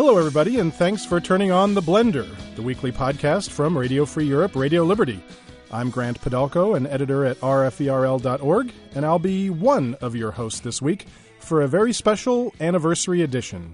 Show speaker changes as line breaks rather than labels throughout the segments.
Hello, everybody, and thanks for turning on The Blender, the weekly podcast from Radio Free Europe, Radio Liberty. I'm Grant Padalco, an editor at rferl.org, and I'll be one of your hosts this week for a very special anniversary edition.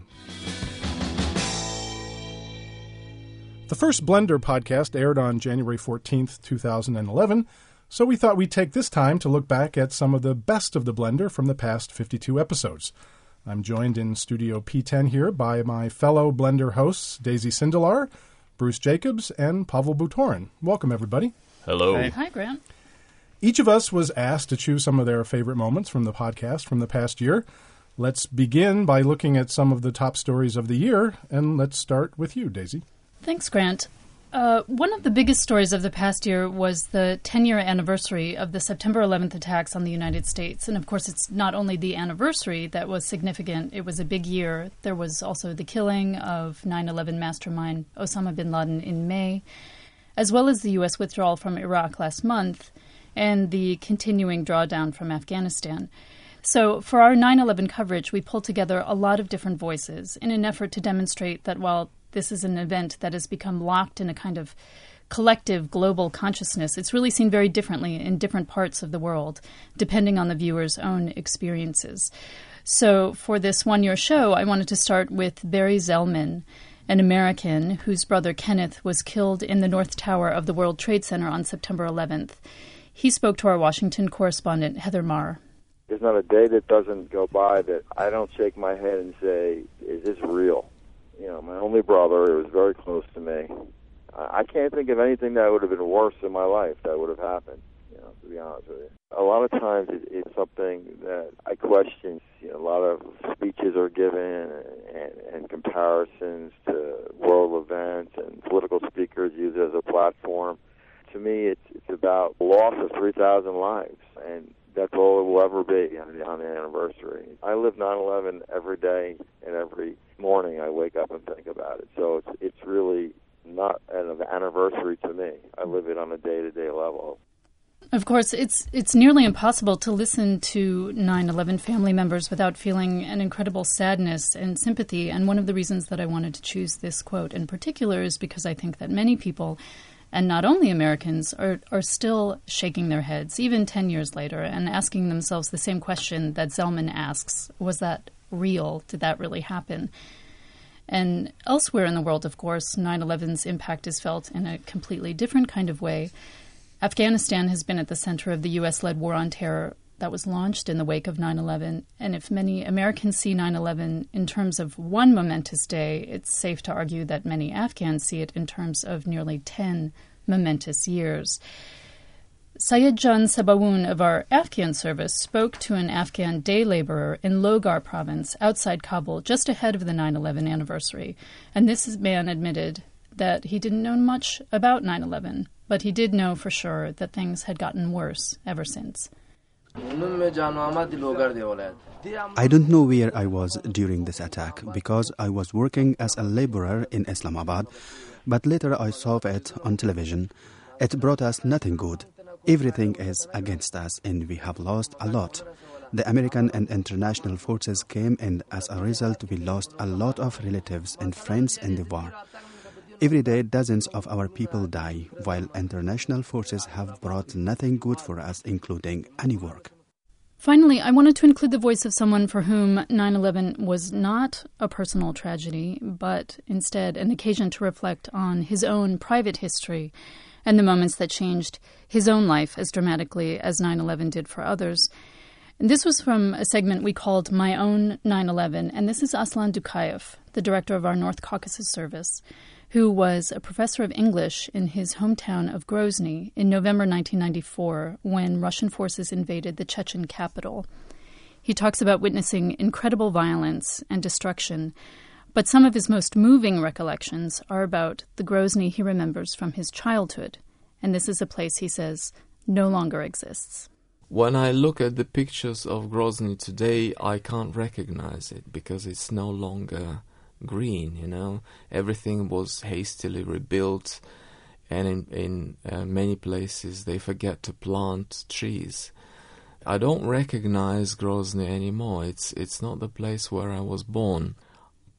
The first Blender podcast aired on January 14th, 2011, so we thought we'd take this time to look back at some of the best of the Blender from the past 52 episodes. I'm joined in Studio P10 here by my fellow Blender hosts, Daisy Sindelar, Bruce Jacobs, and Pavel Butorin. Welcome, everybody.
Hello.
Hey. Hi, Grant.
Each of us was asked to choose some of their favorite moments from the podcast from the past year. Let's begin by looking at some of the top stories of the year, and let's start with you, Daisy.
Thanks, Grant. One of the biggest stories of the past year was the 10-year anniversary of the September 11th attacks on the United States. And, of course, it's not only the anniversary that was significant. It was a big year. There was also the killing of 9/11 mastermind Osama bin Laden in May, as well as the U.S. withdrawal from Iraq last month and the continuing drawdown from Afghanistan. So for our 9/11 coverage, we pulled together a lot of different voices in an effort to demonstrate that while this is an event that has become locked in a kind of collective global consciousness, it's really seen very differently in different parts of the world, depending on the viewer's own experiences. So for this one-year show, I wanted to start with Barry Zellman, an American whose brother Kenneth was killed in the North Tower of the World Trade Center on September 11th. He spoke to our Washington correspondent, Heather Marr.
There's not a day that doesn't go by that I don't shake my head and say, is this real? You know, my only brother, it was very close to me. I can't think of anything that would have been worse in my life that would have happened, you know, to be honest with you. A lot of times it's something that I question. You know, a lot of speeches are given and comparisons to world events, and political speakers use it as a platform. To me, it's about the loss of 3,000 lives, and that's all it will ever be on the anniversary. I live 9/11 every day, and every morning I wake up and think about it. So it's really not an anniversary to me. I live it on a day-to-day level.
Of course, it's nearly impossible to listen to 9/11 family members without feeling an incredible sadness and sympathy. And one of the reasons that I wanted to choose this quote in particular is because I think that many people, and not only Americans, are still shaking their heads, even 10 years later, and asking themselves the same question that Zellman asks: was that real? Did that really happen? And elsewhere in the world, of course, 9/11's impact is felt in a completely different kind of way. Afghanistan has been at the center of the U.S.-led war on terror that was launched in the wake of 9/11. And if many Americans see 9/11 in terms of one momentous day, it's safe to argue that many Afghans see it in terms of nearly 10 momentous years. Syed Jan Sabawoon of our Afghan service spoke to an Afghan day laborer in Logar province outside Kabul just ahead of the 9/11 anniversary. And this man admitted that he didn't know much about 9/11, but he did know for sure that things had gotten worse ever since.
I don't know where I was during this attack because I was working as a laborer in Islamabad, but later I saw it on television. It brought us nothing good. Everything is against us and we have lost a lot. The American and international forces came, and as a result we lost a lot of relatives and friends in the war. Every day dozens of our people die, while international forces have brought nothing good for us, including any work.
Finally, I wanted to include the voice of someone for whom 9/11 was not a personal tragedy, but instead an occasion to reflect on his own private history and the moments that changed his own life as dramatically as 9/11 did for others. And this was from a segment we called My Own 9/11, and this is Aslan Dukayev, the director of our North Caucasus service, who was a professor of English in his hometown of Grozny in November 1994 when Russian forces invaded the Chechen capital. He talks about witnessing incredible violence and destruction, but some of his most moving recollections are about the Grozny he remembers from his childhood, and this is a place, he says, no longer exists.
When I look at the pictures of Grozny today, I can't recognize it because it's no longer green, you know. Everything was hastily rebuilt, and in many places they forget to plant trees. I don't recognize Grozny anymore. It's not the place where I was born.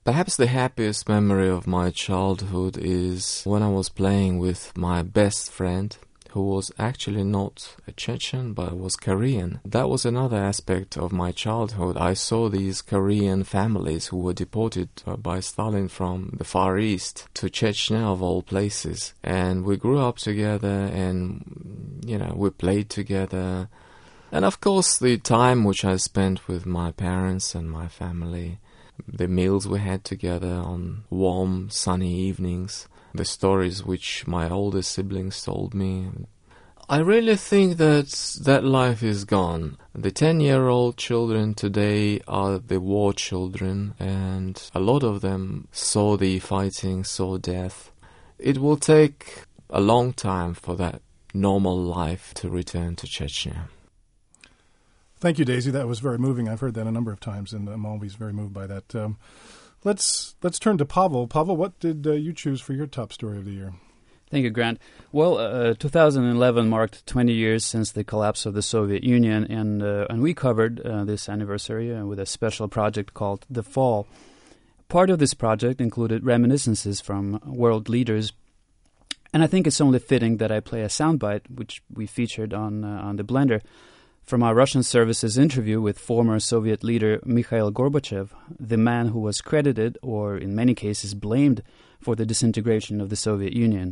Perhaps the happiest memory of my childhood is when I was playing with my best friend, who was actually not a Chechen, but was Korean. That was another aspect of my childhood. I saw these Korean families who were deported by Stalin from the Far East to Chechnya, of all places. And we grew up together and, we played together. And of course, the time which I spent with my parents and my family, the meals we had together on warm, sunny evenings, the stories which my older siblings told me. I really think that life is gone. The 10-year-old children today are the war children, and a lot of them saw the fighting, saw death. It will take a long time for that normal life to return to Chechnya.
Thank you, Daisy. That was very moving. I've heard that a number of times, and I'm always very moved by that. Let's turn to Pavel. Pavel, what did you choose for your top story of the year?
Thank you, Grant. Well, 2011 marked 20 years since the collapse of the Soviet Union, and we covered this anniversary with a special project called The Fall. Part of this project included reminiscences from world leaders, and I think it's only fitting that I play a soundbite, which we featured on the Blender, from our Russian service's interview with former Soviet leader Mikhail Gorbachev, the man who was credited, or in many cases blamed, for the disintegration of the Soviet Union.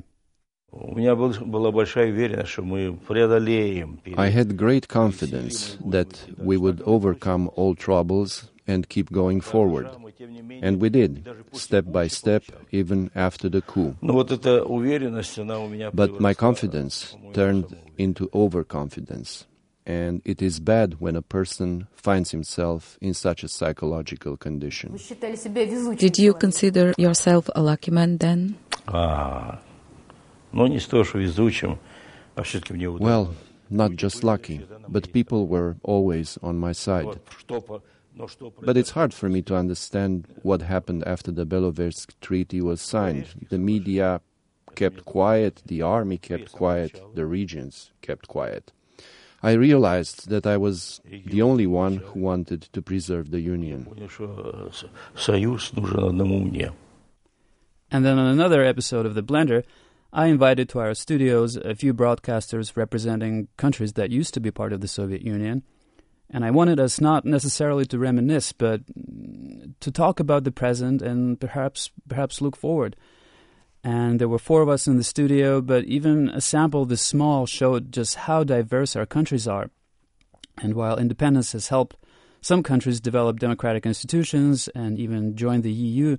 I had great confidence that we would overcome all troubles and keep going forward. And we did, step by step, even after the coup. But my confidence turned into overconfidence. And it is bad when a person finds himself in such a psychological condition.
Did you consider yourself a lucky man then?
Well, not just lucky, but people were always on my side. But it's hard for me to understand what happened after the Beloversk Treaty was signed. The media kept quiet, the army kept quiet, the regions kept quiet. I realized that I was the only one who wanted to preserve the Union.
And then on another episode of The Blender, I invited to our studios a few broadcasters representing countries that used to be part of the Soviet Union. And I wanted us not necessarily to reminisce, but to talk about the present and perhaps look forward. And there were 4 of us in the studio, but even a sample this small showed just how diverse our countries are. And while independence has helped some countries develop democratic institutions and even join the EU,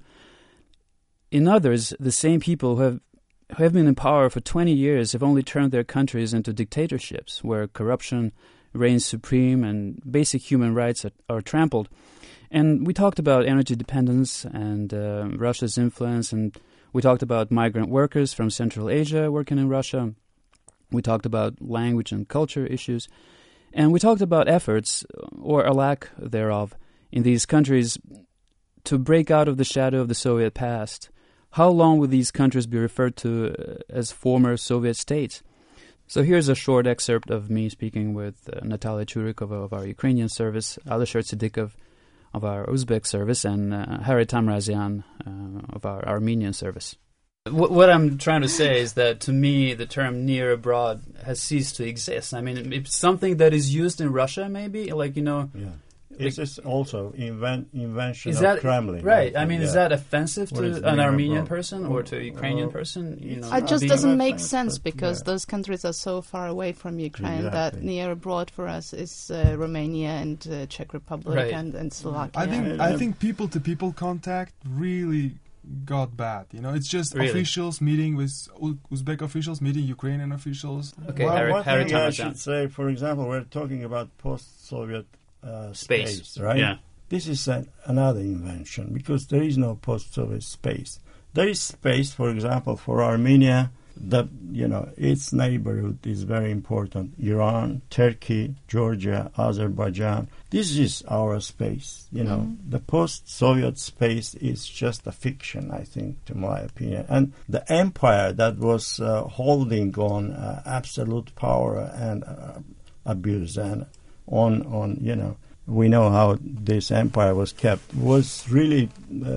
in others, the same people who have been in power for 20 years have only turned their countries into dictatorships where corruption reigns supreme and basic human rights are trampled. And we talked about energy dependence and Russia's influence, and we talked about migrant workers from Central Asia working in Russia. We talked about language and culture issues. And we talked about efforts, or a lack thereof, in these countries to break out of the shadow of the Soviet past. How long will these countries be referred to as former Soviet states? So here's a short excerpt of me speaking with Natalia Churikova of our Ukrainian service, Alisher Tsidikov of our Uzbek service, and Harry Tamrazian of our Armenian service. What I'm trying to say is that, to me, the term near abroad has ceased to exist. I mean, it's something that is used in Russia, maybe,
Yeah. It's also invention of Kremlin.
Right. I mean, is that offensive to an Armenian person or to a Ukrainian person?
It just doesn't make sense because those countries are so far away from Ukraine that near abroad for us is Romania and Czech Republic and Slovakia.
I think people-to-people contact really got bad. It's just officials meeting with Uzbek officials, meeting Ukrainian officials.
Okay,
one thing I should say, for example, we're talking about post-Soviet space, right?
Yeah.
This is another invention because there is no post-Soviet space. There is space, for example, for Armenia. Its neighborhood is very important. Iran, Turkey, Georgia, Azerbaijan. This is our space. The post-Soviet space is just a fiction, I think, to my opinion. And the empire that was holding on absolute power and abuse and we know how this empire was kept, was really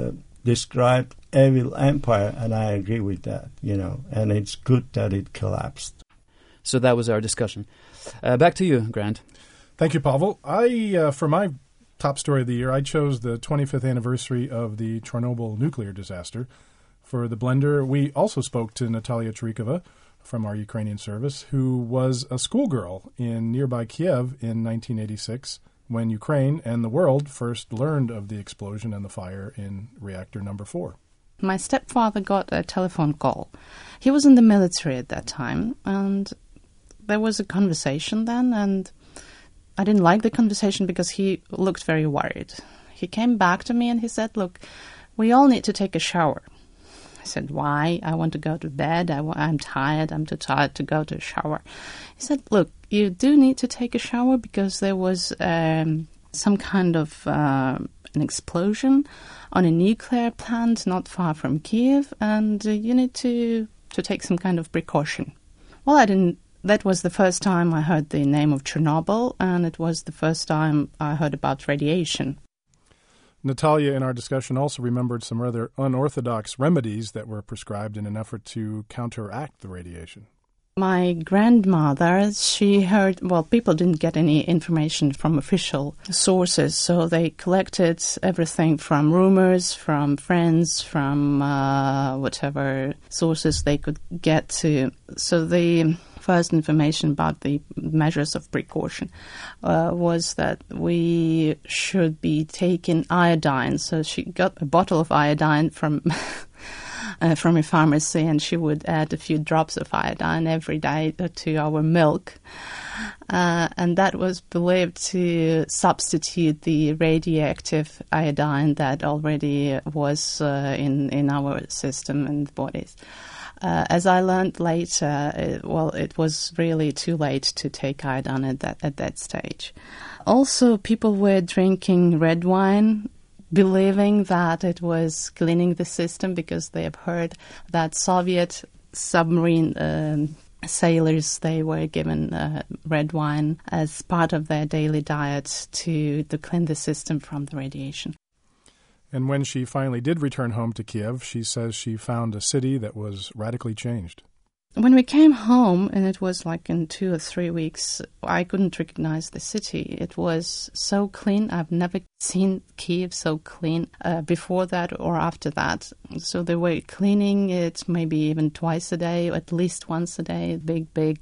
described evil empire, and I agree with that, and it's good that it collapsed.
So that was our discussion. Back to you, Grant.
Thank you, Pavel. For my top story of the year, I chose the 25th anniversary of the Chernobyl nuclear disaster. For the Blender, we also spoke to Natalia Chirikova from our Ukrainian service, who was a schoolgirl in nearby Kiev in 1986 when Ukraine and the world first learned of the explosion and the fire in reactor number 4.
My stepfather got a telephone call. He was in the military at that time, and there was a conversation then, and I didn't like the conversation because he looked very worried. He came back to me and he said, "Look, we all need to take a shower." I said, "Why? I want to go to bed. I'm tired. I'm too tired to go to a shower." He said, "Look, you do need to take a shower because there was some kind of an explosion on a nuclear plant not far from Kiev, and you need to take some kind of precaution." Well, I didn't. That was the first time I heard the name of Chernobyl, and it was the first time I heard about radiation.
Natalia, in our discussion, also remembered some rather unorthodox remedies that were prescribed in an effort to counteract the radiation.
My grandmother, she heard, people didn't get any information from official sources, so they collected everything from rumors, from friends, from whatever sources they could get to. So the first information about the measures of precaution was that we should be taking iodine. So she got a bottle of iodine from a pharmacy, and she would add a few drops of iodine every day to our milk. And that was believed to substitute the radioactive iodine that already was in our system and bodies. As I learned later, it was really too late to take iodine at that stage. Also, people were drinking red wine, believing that it was cleaning the system because they have heard that Soviet submarine sailors, they were given red wine as part of their daily diet to clean the system from the radiation.
And when she finally did return home to Kiev, she says she found a city that was radically changed.
When we came home, and it was like in 2 or 3 weeks, I couldn't recognize the city. It was so clean. I've never seen Kiev so clean before that or after that. So they were cleaning it maybe even twice a day, or at least once a day. Big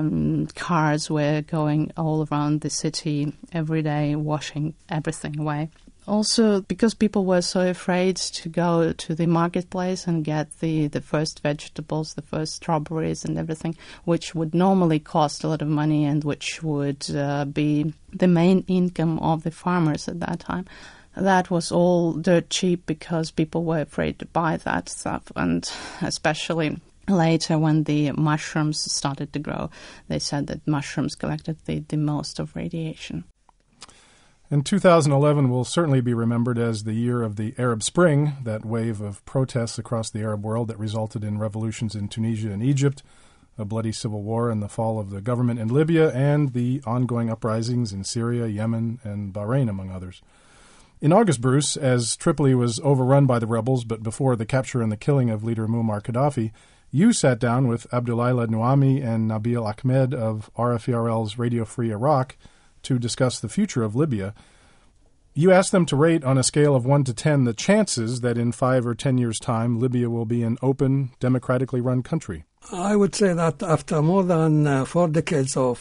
cars were going all around the city every day, washing everything away. Also, because people were so afraid to go to the marketplace and get the first vegetables, the first strawberries and everything, which would normally cost a lot of money and which would be the main income of the farmers at that time, that was all dirt cheap because people were afraid to buy that stuff. And especially later when the mushrooms started to grow, they said that mushrooms collected the most of radiation.
And 2011 will certainly be remembered as the year of the Arab Spring, that wave of protests across the Arab world that resulted in revolutions in Tunisia and Egypt, a bloody civil war and the fall of the government in Libya, and the ongoing uprisings in Syria, Yemen, and Bahrain, among others. In August, Bruce, as Tripoli was overrun by the rebels, but before the capture and the killing of leader Muammar Gaddafi, you sat down with Abdullah Nouami and Nabil Ahmed of RFERL's Radio Free Iraq to discuss the future of Libya. You asked them to rate on a scale of 1 to 10 the chances that in 5 or 10 years' time Libya will be an open, democratically run country.
I would say that after more than 4 decades of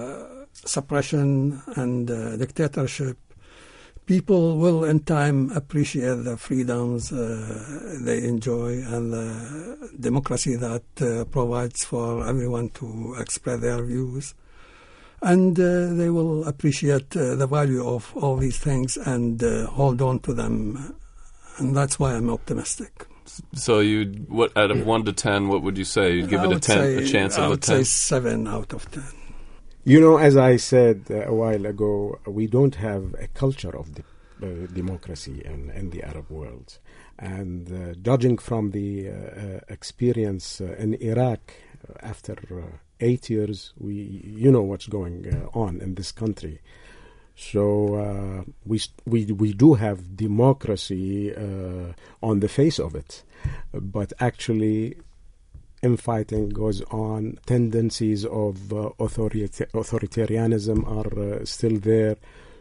suppression and dictatorship, people will in time appreciate the freedoms they enjoy and the democracy that provides for everyone to express their views. And they will appreciate the value of all these things and hold on to them. And that's why I'm optimistic.
So what out of 1 to 10, what would you say? You'd give it a 10, a chance of a 10?
I would say 7 out of 10.
You know, as I said a while ago, we don't have a culture of democracy in the Arab world. And judging from the experience in Iraq after 8 years, you know what's going on in this country. So we do have democracy on the face of it, but actually infighting goes on. Tendencies of authoritarianism are still there.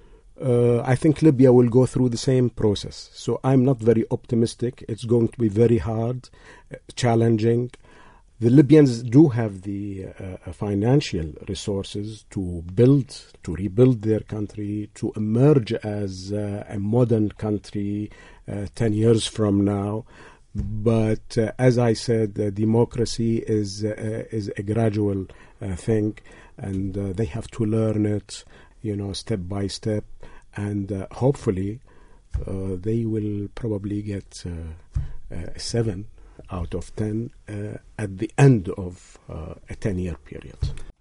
I think Libya will go through the same process. So I'm not very optimistic. It's going to be very hard, challenging. The Libyans do have the financial resources to rebuild their country, to emerge as a modern country 10 years from now. But as I said, democracy is a gradual thing, and they have to learn it, step by step. And hopefully, they will probably get 7 out of 10 at the end of a 10-year period.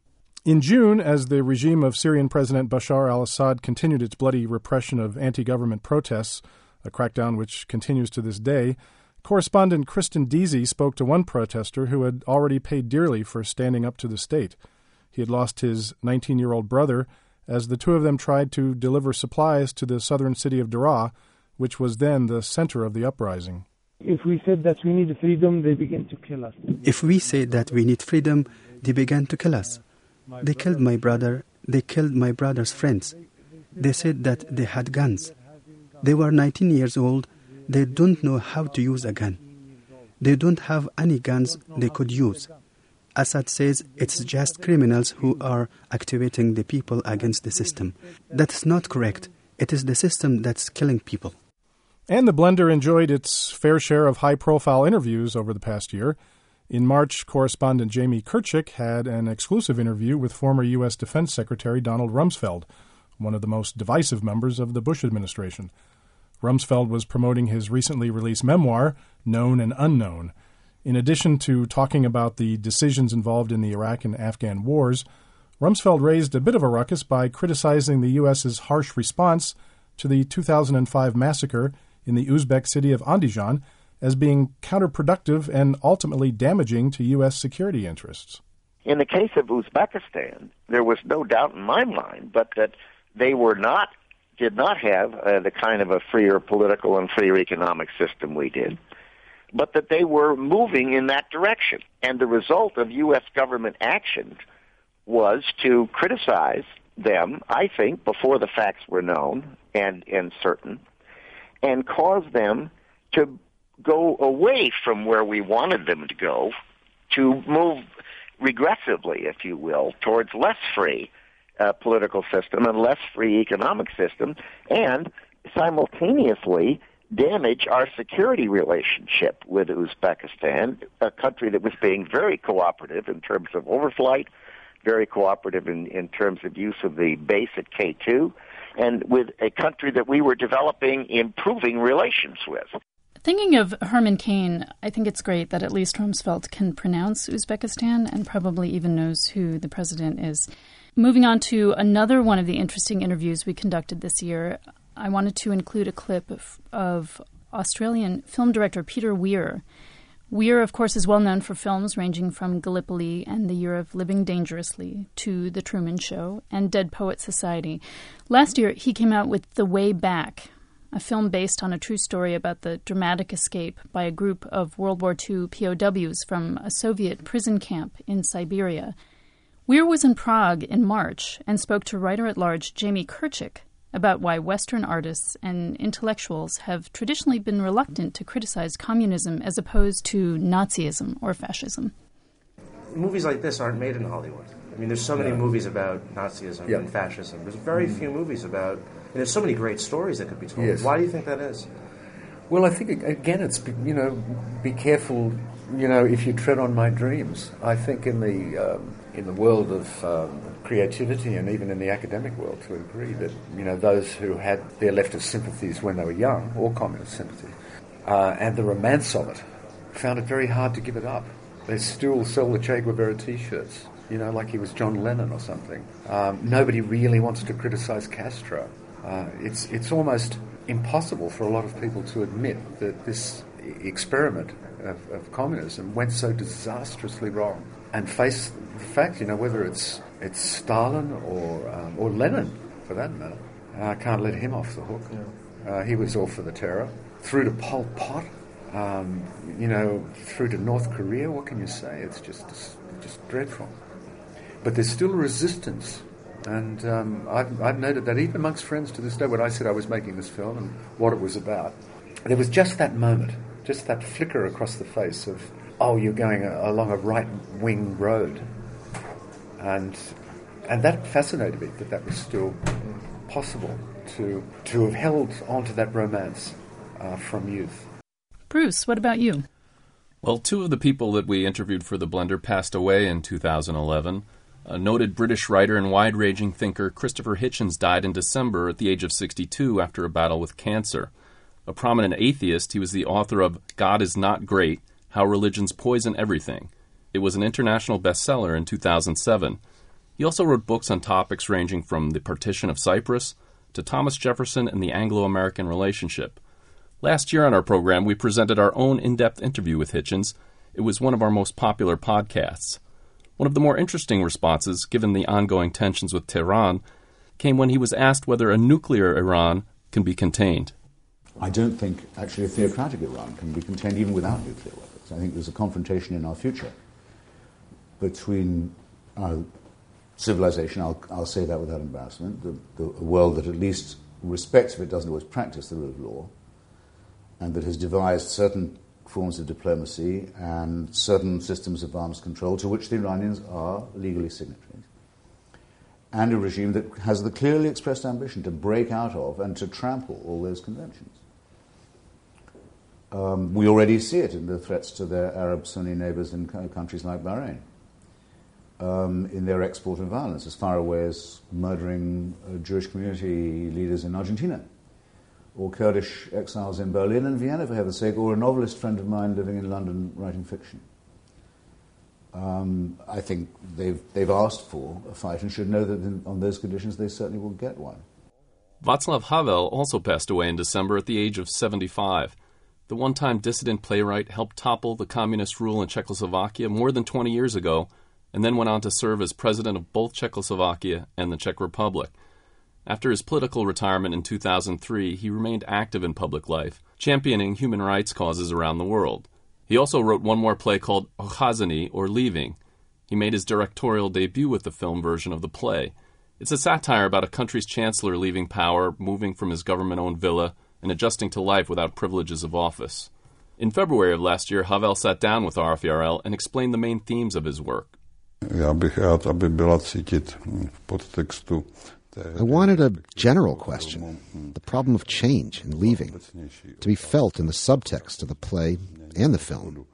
In June, as the regime of Syrian President Bashar al-Assad continued its bloody repression of anti-government protests, a crackdown which continues to this day, correspondent Kristen Deasy spoke to one protester who had already paid dearly for standing up to the state. He had lost his 19-year-old brother as the two of them tried to deliver supplies to the southern city of Daraa, which was then the center of the uprising.
If we said that we need freedom, they began to kill us.
If we said that we need freedom, they began to kill us. They killed my brother. They killed my brother's friends. They said that they had guns. They were 19 years old. They don't know how to use a gun. They don't have any guns they could use. Assad says it's just criminals who are activating the people against the system. That's not correct. It is the system that's killing people.
And the Blender enjoyed its fair share of high-profile interviews over the past year. In March, correspondent Jamie Kirchick had an exclusive interview with former U.S. Defense Secretary Donald Rumsfeld, one of the most divisive members of the Bush administration. Rumsfeld was promoting his recently released memoir, Known and Unknown. In addition to talking about the decisions involved in the Iraq and Afghan wars, Rumsfeld raised a bit of a ruckus by criticizing the U.S.'s harsh response to the 2005 massacre in the Uzbek city of Andijan as being counterproductive and ultimately damaging to U.S. security interests.
In the case of Uzbekistan, there was no doubt in my mind, but that they did not have the kind of a freer political and freer economic system we did, but that they were moving in that direction. And the result of U.S. government action was to criticize them, I think, before the facts were known and certain, and cause them to go away from where we wanted them to go, to move regressively, if you will, towards less free political system and less free economic system, and simultaneously damage our security relationship with Uzbekistan, a country that was being very cooperative in terms of overflight, very cooperative in terms of use of the base at K2, and with a country that we were developing improving relations with.
Thinking of Herman Cain, I think it's great that at least Rumsfeld can pronounce Uzbekistan and probably even knows who the president is. Moving on to another one of the interesting interviews we conducted this year, I wanted to include a clip of Australian film director Peter Weir. Weir, of course, is well known for films ranging from Gallipoli and The Year of Living Dangerously to The Truman Show and Dead Poets Society. Last year, he came out with The Way Back, a film based on a true story about the dramatic escape by a group of World War II POWs from a Soviet prison camp in Siberia. Weir was in Prague in March and spoke to writer-at-large Jamie Kirchick about why Western artists and intellectuals have traditionally been reluctant to criticize communism as opposed to Nazism or fascism.
Movies like this aren't made in Hollywood. I mean, there's so many movies about Nazism and fascism. There's very few movies about, and there's so many great stories that could be told. Yes. Why do you think that is?
Well, I think, again, it's, be careful, if you tread on my dreams. I think in the world of creativity and even in the academic world to agree that, those who had their leftist sympathies when they were young, or communist sympathy, and the romance of it, found it very hard to give it up. They still sell the Che Guevara T-shirts, like he was John Lennon or something. Nobody really wants to criticize Castro. It's almost impossible for a lot of people to admit that this experiment of communism went so disastrously wrong, and face the fact, whether it's Stalin or Lenin, for that matter, I can't let him off the hook. He was all for the terror. Through to Pol Pot, through to North Korea. What can you say? It's just dreadful. But there's still resistance. And I've noted that even amongst friends to this day, when I said I was making this film and what it was about, there was just that moment, just that flicker across the face of, oh, you're going along a right-wing road. And that fascinated me, that was still possible to have held onto that romance from youth.
Bruce, what about you?
Well, two of the people that we interviewed for The Blender passed away in 2011. A noted British writer and wide-ranging thinker, Christopher Hitchens, died in December at the age of 62 after a battle with cancer. A prominent atheist, he was the author of God is Not Great, How Religions Poison Everything. It was an international bestseller in 2007. He also wrote books on topics ranging from the partition of Cyprus to Thomas Jefferson and the Anglo-American relationship. Last year on our program, we presented our own in-depth interview with Hitchens. It was one of our most popular podcasts. One of the more interesting responses, given the ongoing tensions with Tehran, came when he was asked whether a nuclear Iran can be contained.
I don't think, actually, a theocratic Iran can be contained even without nuclear weapons. I think there's a confrontation in our future between our civilization, I'll say that without embarrassment, the world that at least respects, if it doesn't always practice, the rule of law, and that has devised certain forms of diplomacy and certain systems of arms control to which the Iranians are legally signatories, and a regime that has the clearly expressed ambition to break out of and to trample all those conventions. We already see it in the threats to their Arab Sunni neighbors in countries like Bahrain, in their export of violence, as far away as murdering Jewish community leaders in Argentina, or Kurdish exiles in Berlin and Vienna, for heaven's sake, or a novelist friend of mine living in London writing fiction. I think they've asked for a fight and should know that on those conditions they certainly will get one.
Václav Havel also passed away in December at the age of 75. The one-time dissident playwright helped topple the communist rule in Czechoslovakia more than 20 years ago, and then went on to serve as president of both Czechoslovakia and the Czech Republic. After his political retirement in 2003, he remained active in public life, championing human rights causes around the world. He also wrote one more play called Ocházení, or Leaving. He made his directorial debut with the film version of the play. It's a satire about a country's chancellor leaving power, moving from his government-owned villa, and adjusting to life without privileges of office. In February of last year, Havel sat down with RFRL and explained the main themes of his work.
Já bych rád, aby byla cítit v podtextu.
I wanted a general question, the problem of change and leaving, to be felt in the subtext of the play and the film.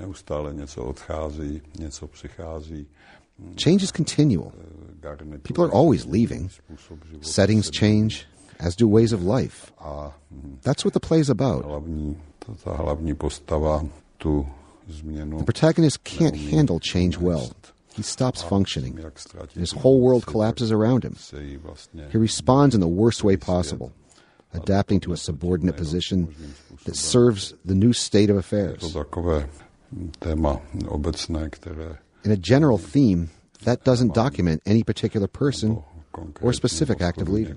Change is continual. People are always leaving. Settings change, as do ways of life. That's what the play is about. The protagonist can't handle change well. He stops functioning, and his whole world collapses around him. He responds in the worst way possible, adapting to a subordinate position that serves the new state of affairs. In a general theme, that doesn't document any particular person or specific act of leaving.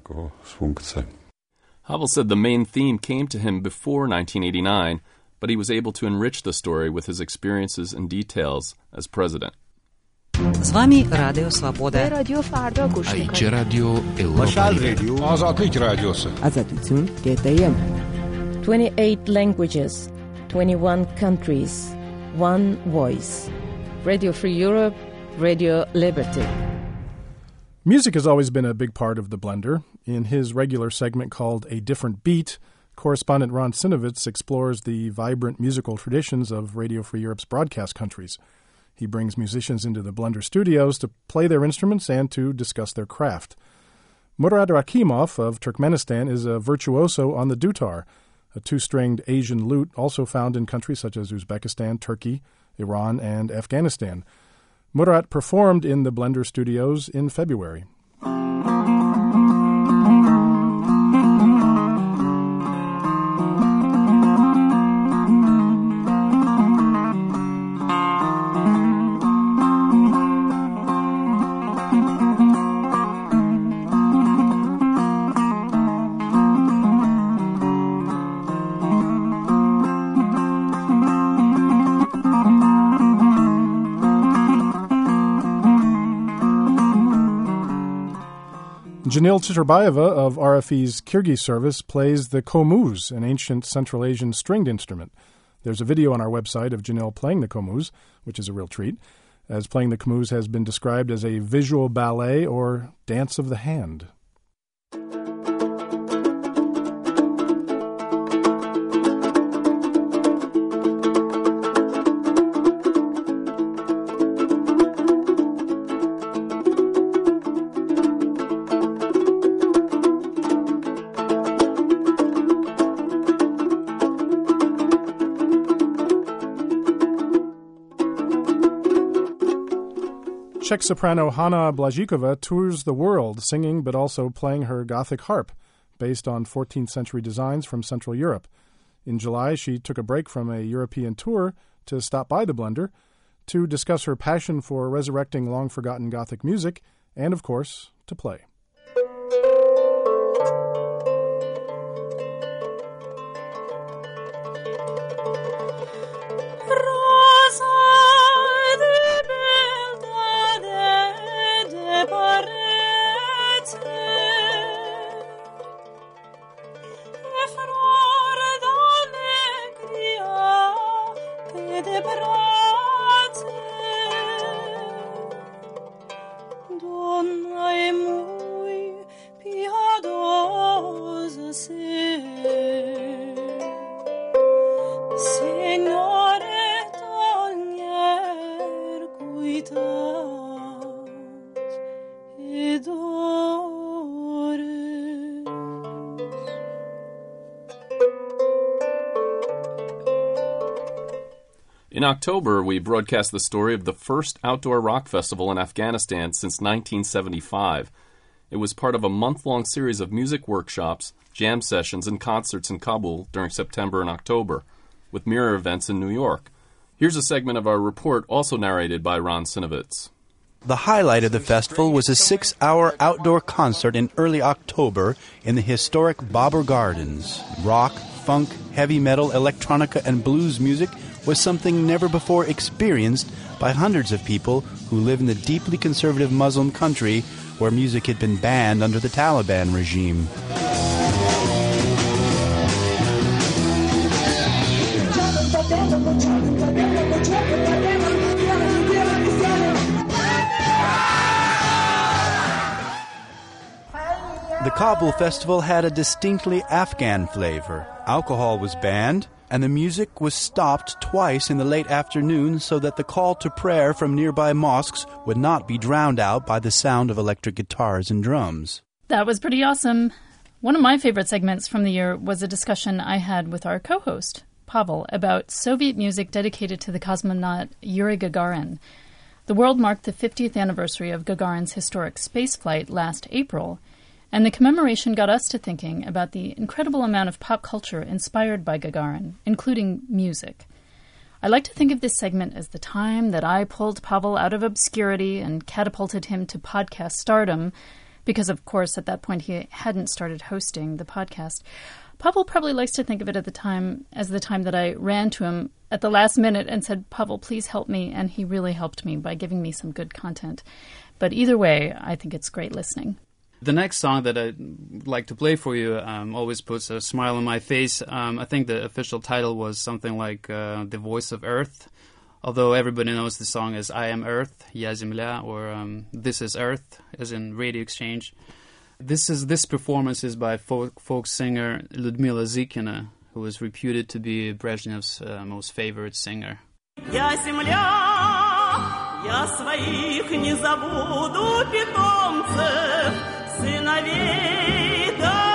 Havel said the main theme came to him before 1989, but he was able to enrich the story with his experiences and details as president.
С вами Радио Свобода.
Aici Radio Europa Liberă.
Azatlık Radyosu.
Azatlık GTM. 28 languages, 21 countries, one voice. Radio Free Europe, Radio Liberty.
Music has always been a big part of The Blender. In his regular segment called A Different Beat, correspondent Ron Sinovitz explores the vibrant musical traditions of Radio Free Europe's broadcast countries. He brings musicians into the Blender studios to play their instruments and to discuss their craft. Murad Rakimov of Turkmenistan is a virtuoso on the dutar, a two-stringed Asian lute also found in countries such as Uzbekistan, Turkey, Iran, and Afghanistan. Murat performed in the Blender studios in February. Janil Chiturbayeva of RFE's Kyrgyz service plays the komuz, an ancient Central Asian stringed instrument. There's a video on our website of Janil playing the komuz, which is a real treat, as playing the komuz has been described as a visual ballet or dance of the hand. Czech soprano Hanna Blazíková tours the world singing but also playing her Gothic harp, based on 14th century designs from Central Europe. In July, she took a break from a European tour to stop by the Blender to discuss her passion for resurrecting long-forgotten Gothic music and, of course, to play.
In October, we broadcast the story of the first outdoor rock festival in Afghanistan since 1975. It was part of a month-long series of music workshops, jam sessions, and concerts in Kabul during September and October, with mirror events in New York. Here's a segment of our report, also narrated by Ron Sinovitz.
The highlight of the festival was a 6-hour outdoor concert in early October in the historic Babur Gardens. Rock, funk, heavy metal, electronica, and blues music was something never before experienced by hundreds of people who live in the deeply conservative Muslim country where music had been banned under the Taliban regime. The Kabul festival had a distinctly Afghan flavor. Alcohol was banned, and the music was stopped twice in the late afternoon so that the call to prayer from nearby mosques would not be drowned out by the sound of electric guitars and drums.
That was pretty awesome. One of my favorite segments from the year was a discussion I had with our co-host, Pavel, about Soviet music dedicated to the cosmonaut Yuri Gagarin. The world marked the 50th anniversary of Gagarin's historic spaceflight last April, and the commemoration got us to thinking about the incredible amount of pop culture inspired by Gagarin, including music. I like to think of this segment as the time that I pulled Pavel out of obscurity and catapulted him to podcast stardom, because, of course, at that point he hadn't started hosting the podcast. Pavel probably likes to think of it at the time as the time that I ran to him at the last minute and said, "Pavel, please help me," and he really helped me by giving me some good content. But either way, I think it's great listening.
The next song that I'd like to play for you always puts a smile on my face. I think the official title was something like The Voice of Earth, although everybody knows the song as I Am Earth, Ya Zemlya, or This is Earth, as in Radio Exchange. This performance is by folk singer Lyudmila Zykina, who is reputed to be Brezhnev's most favorite singer.
Я земля, я своих не забуду питомцев, сыновей,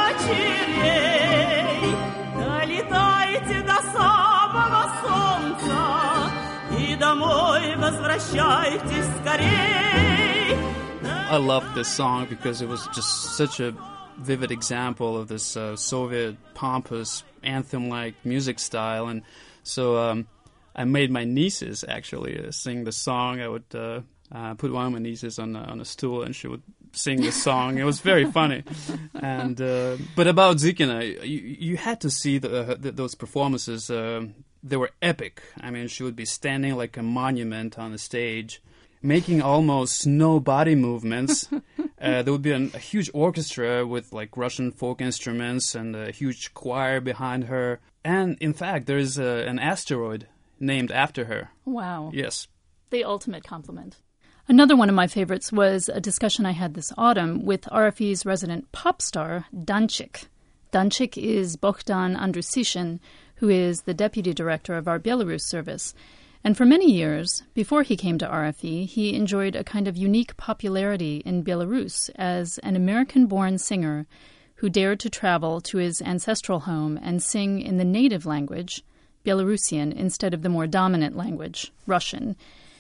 дочерей. Долетайте до самого солнца и домой возвращайтесь скорей.
I love this song because it was just such a vivid example of this Soviet pompous anthem-like music style, and so I made my nieces actually sing the song. I would put one of my nieces on a stool, and she would sing the song. It was very funny. And but about Zykina, you had to see those performances. They were epic. I mean, she would be standing like a monument on the stage, making almost no body movements, There would be a huge orchestra with like Russian folk instruments and a huge choir behind her. And in fact, there's an asteroid named after her.
Wow.
Yes.
The ultimate compliment. Another one of my favorites was a discussion I had this autumn with RFE's resident pop star, Danchik. Danchik is Bogdan Andrusishin, who is the deputy director of our Belarus service. And for many years, before he came to RFE, he enjoyed a kind of unique popularity in Belarus as an American-born singer who dared to travel to his ancestral home and sing in the native language, Belarusian, instead of the more dominant language, Russian.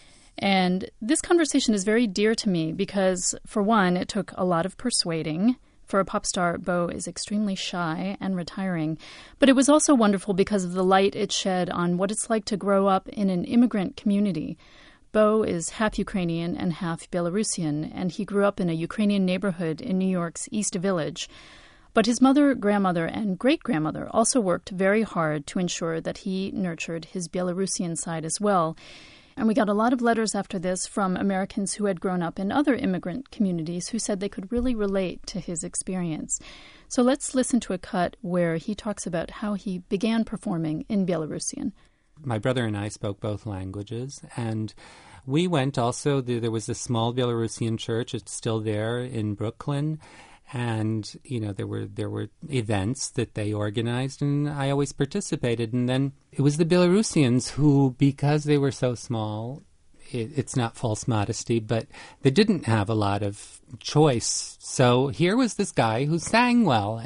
And this conversation is very dear to me because, for one, it took a lot of persuading. For a pop star, Bo is extremely shy and retiring. But it was also wonderful because of the light it shed on what it's like to grow up in an immigrant community. Bo is half Ukrainian and half Belarusian, and he grew up in a Ukrainian neighborhood in New York's East Village. But his mother, grandmother, and great-grandmother also worked very hard to ensure that he nurtured his Belarusian side as well. And we got a lot of letters after this from Americans who had grown up in other immigrant communities who said they could really relate to his experience. So let's listen to a cut where he talks about how he began performing in Belarusian.
My brother and I spoke both languages, and we went also, there was a small Belarusian church, it's still there in Brooklyn, and, you know, there were events that they organized, and I always participated. And then it was the Belarusians who, because they were so small, it's not false modesty, but they didn't have a lot of choice. So here was this guy who sang well,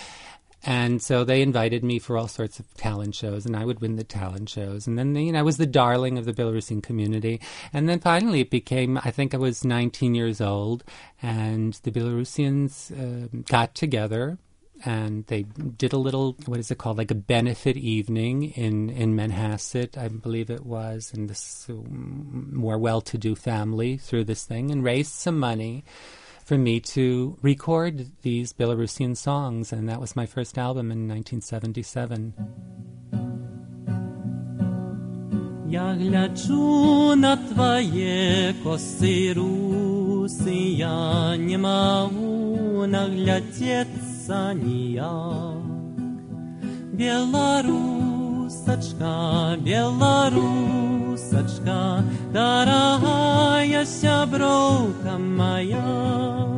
and so they invited me for all sorts of talent shows, and I would win the talent shows. And then, you know, I was the darling of the Belarusian community. And then finally it became, I think I was 19 years old, and the Belarusians got together, and they did a little, what is it called, like a benefit evening in Manhasset, I believe it was, and this more well-to-do family through this thing, and raised some money for me to record these Belarusian songs, and that was my first album in 1977.
Я гляджу на твои косы русы, я не могу наглядеться нияк. Белорусочка, Белорусочка, дорогая сябровка моя.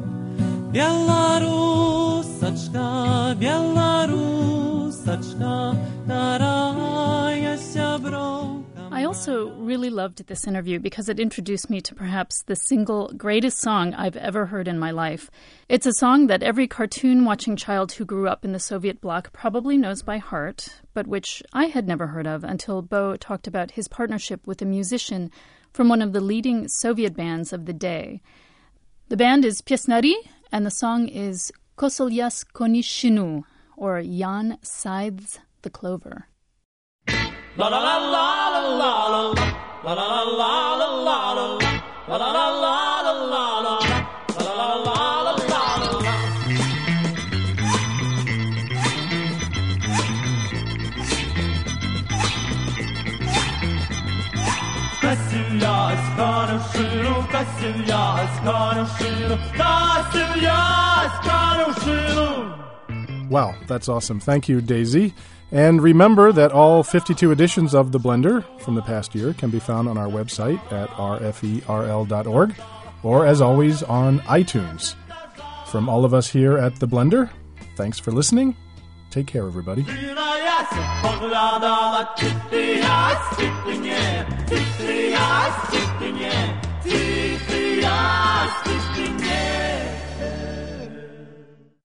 Белорусочка, Белорусочка, дорогая сябровка.
I also really loved this interview because it introduced me to perhaps the single greatest song I've ever heard in my life. It's a song that every cartoon-watching child who grew up in the Soviet bloc probably knows by heart, but which I had never heard of until Bo talked about his partnership with a musician from one of the leading Soviet bands of the day. The band is Pyesnari, and the song is Kosolyas Konishinu, or Jan Scythes the Clover.
La la la la la la la la la la la la la la la la la la la la. Kosolyas Konishinu, Kosolyas Konishinu, Kosolyas Konishinu.
Wow, that's awesome. Thank you, Daisy. And remember that all 52 editions of The Blender from the past year can be found on our website at rferl.org, or, as always, on iTunes. From all of us here at The Blender, thanks for listening. Take care, everybody.